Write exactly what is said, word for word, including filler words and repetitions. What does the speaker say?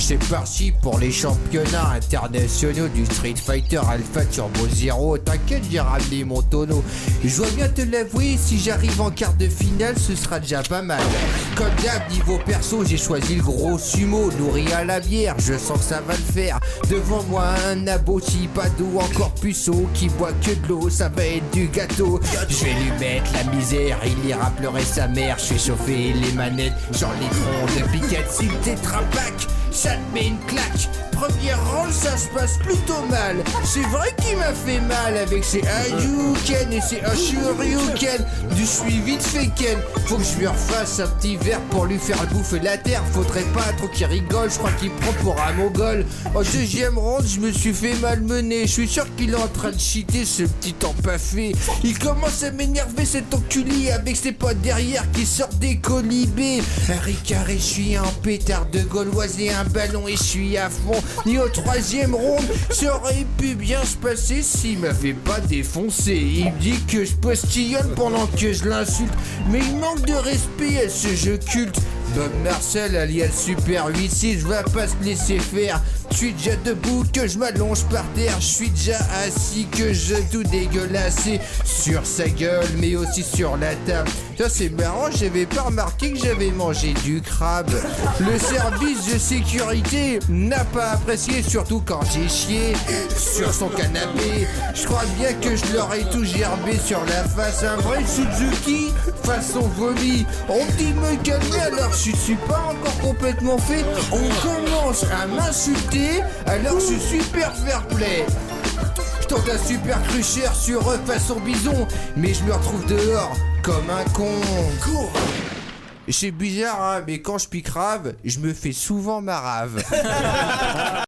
C'est parti pour les championnats internationaux du Street Fighter Alpha Turbo Zero. T'inquiète, j'ai ramené mon tonneau. Je dois bien te l'avouer, si j'arrive en quart de finale, ce sera déjà pas mal. Comme d'hab, niveau perso, j'ai choisi le gros sumo, nourri à la bière, je sens que ça va le faire. Devant moi, un abouti, pas d'eau, encore puceau, qui boit que de l'eau, ça va être du gâteau. Je vais lui mettre la misère, il ira pleurer sa mère. Je fais chauffer les manettes sur l'écran de Pikachu, Tetra Pak, ça te met une claque. Première round, ça se passe plutôt mal. C'est vrai qu'il m'a fait mal avec ses Hadouken et ses Shoryuken. Du suivi de Feken. Faut que je lui refasse un petit verre pour lui faire bouffer la terre. Faudrait pas trop qu'il rigole, je crois qu'il prend pour un mongol. Au deuxième round, je me suis fait malmener. Je suis sûr qu'il est en train de cheater, ce petit empaffé. Il commence à m'énerver, cet enculé, avec ses potes derrière qui sortent des colibés. Un ricard et je suis un pétard de gauloise et un ballon et je suis à fond. Et au troisième round, ça aurait pu bien se passer s'il m'avait pas défoncé. Il me dit que je postillonne pendant que je l'insulte, mais il manque de respect à ce jeu culte. Bob Marcel alias Super huit six, je vais pas se laisser faire. Je suis déjà debout, que je m'allonge par terre. Je suis déjà assis, que je tout dégueulassé sur sa gueule, mais aussi sur la table. Ça c'est marrant, j'avais pas remarqué que j'avais mangé du crabe. Le service de sécurité n'a pas apprécié, surtout quand j'ai chié sur son canapé. Je crois bien que je l'aurais tout gerbé sur la face. Un vrai Suzuki façon vomi. On dit me calmer alors je suis pas encore complètement fait. On commence à m'insulter alors je suis super fair play. Je tente un super crucheur sur eux façon bison, mais je me retrouve dehors comme un con. Cours. C'est bizarre hein, mais quand je pique rave, je me fais souvent marave.